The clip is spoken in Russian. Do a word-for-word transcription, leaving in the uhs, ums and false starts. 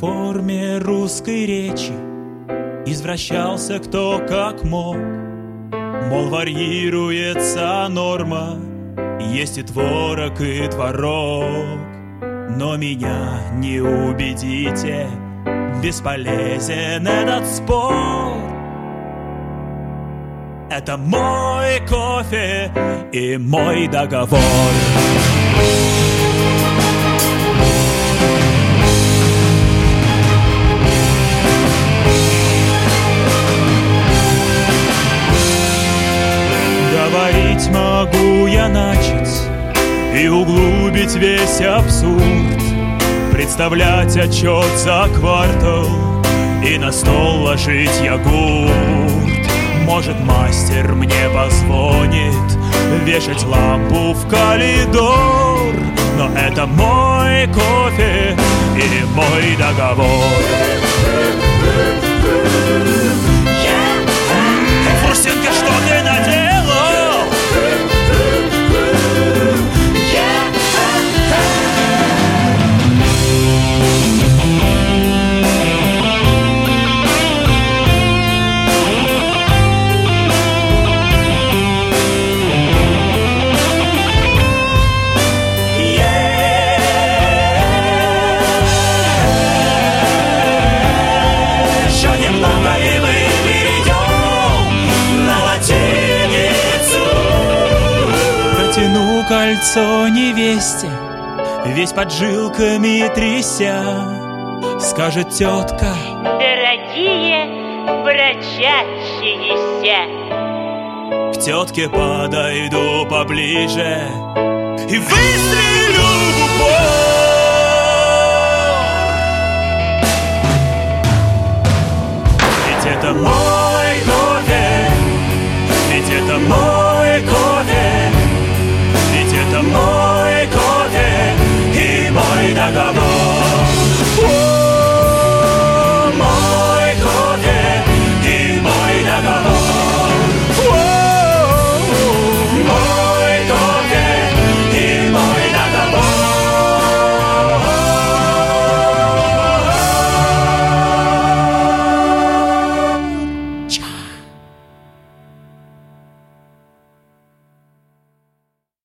форме русской речи извращался кто как мог. Мол, варьируется норма, есть и творог, и творог. Но меня не убедите, бесполезен этот спор. Это мой кофе и мой договор. Говорить могу я начать и углубить весь абсурд, представлять отчет за квартал и на стол ложить йогурт. Может, мастер мне позвонит вешать лампу в коридор, но это мой кофе и мой договор. Фурсенко, что ты наделал? Кольцо невесте, весь под жилками тряся, скажет тетка: дорогие брачащиеся. К тетке подойду поближе и выстрелю в упор.